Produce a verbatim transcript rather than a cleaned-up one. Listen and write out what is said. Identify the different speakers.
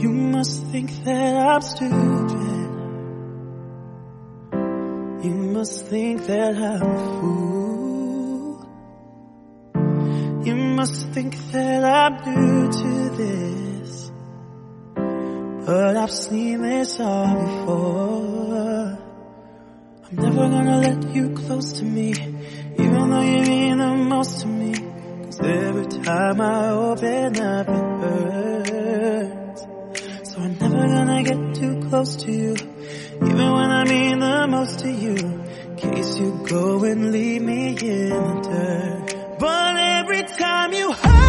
Speaker 1: You must think that I'm stupid. You must think that I'm a fool. You must think that I'm new to this, but I've seen this all before. I'm never gonna let you close to me, even though you mean the most to me. Cause every time I open up it hurts. So I'm never gonna get too close to you, even when I mean the most to you, in case you go and leave me in the dirt. But every time you hurt